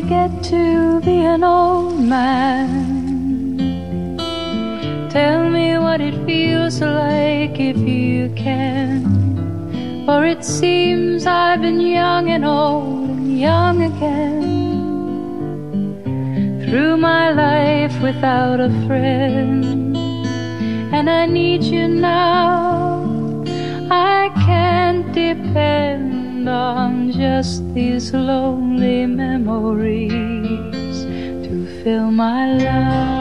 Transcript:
get to be an old man? Tell me what it feels like if you can. For it seems I've been young and old and young again. Through my life without a friend, and I need you now. I can't depend on just these lonely memories to fill my life.